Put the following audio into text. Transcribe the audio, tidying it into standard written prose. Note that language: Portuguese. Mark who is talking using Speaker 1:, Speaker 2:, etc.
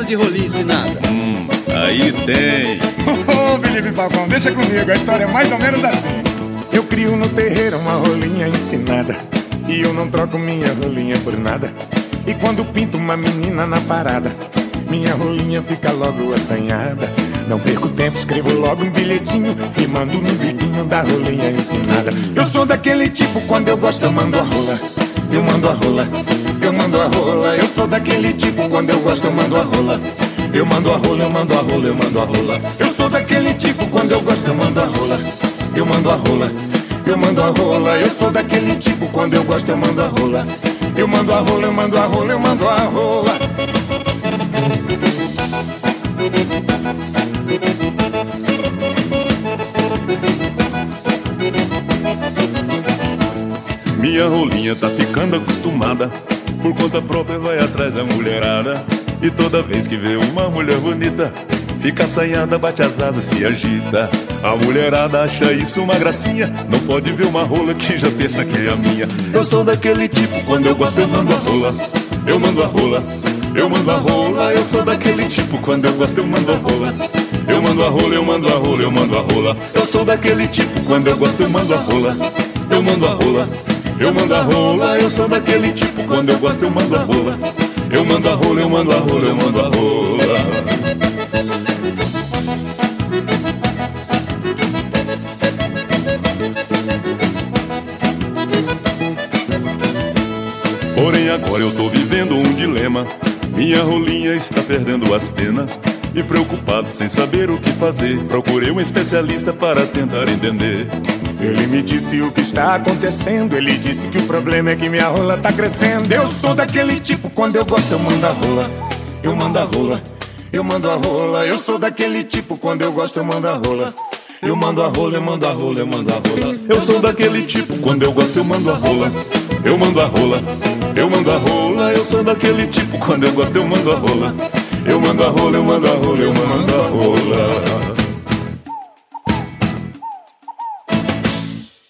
Speaker 1: gosta de rolinha ensinada?
Speaker 2: Aí tem.
Speaker 3: Ô, Felipe Falcão, deixa comigo, a história é mais ou menos assim. Eu crio no terreiro uma rolinha ensinada, e eu não troco minha rolinha por nada. E quando pinto uma menina na parada, minha rolinha fica logo assanhada. Não perco tempo, escrevo logo um bilhetinho e mando no biquinho da rolinha ensinada. Eu sou daquele tipo, quando eu gosto eu mando a rola. Eu mando a rola, eu mando a rola. Eu sou daquele tipo, quando eu gosto eu mando a rola. Eu mando a rola, eu mando a rola, eu mando a rola. Eu sou daquele tipo, quando eu gosto eu mando a rola. Eu mando a rola, eu mando a rola. Eu sou daquele tipo, quando eu gosto eu mando a rola. Eu mando a rola, eu mando a rola, eu mando a rola.
Speaker 2: Minha rolinha tá ficando acostumada, por conta própria vai atrás da mulherada. E toda vez que vê uma mulher bonita, fica assanhada, bate as asas, se agita. A mulherada acha isso uma gracinha, não pode ver uma rola que já pensa que é a minha. Eu sou daquele tipo, quando eu gosto eu mando a rola. Eu mando a rola, eu mando a rola. Eu sou daquele tipo, quando eu gosto eu mando a rola. Eu mando a rola, eu mando a rola, eu mando a rola. Eu sou daquele tipo, quando eu gosto eu mando a rola. Eu mando a rola, eu mando a rola. Eu sou daquele tipo, quando eu gosto eu mando a rola. Eu mando a rola, eu mando a rola, eu mando a rola. Porém agora eu tô vivendo um dilema. Minha rolinha está perdendo as penas. E preocupado sem saber o que fazer, procurei um especialista para tentar entender.
Speaker 3: Ele me disse o que está acontecendo. Ele disse que o problema é que minha rola tá crescendo. Eu sou daquele tipo, quando eu gosto eu mando a rola. Eu mando a rola, eu mando a rola. Eu sou daquele tipo, quando eu gosto eu mando a rola. Eu mando a rola, eu mando a rola, eu mando a rola.
Speaker 2: Eu sou daquele tipo, quando eu gosto eu mando a rola. Eu mando a rola, eu mando a rola. Eu sou daquele tipo, quando eu gosto eu mando a rola. Eu mando a rola, eu mando a rola, eu mando a rola.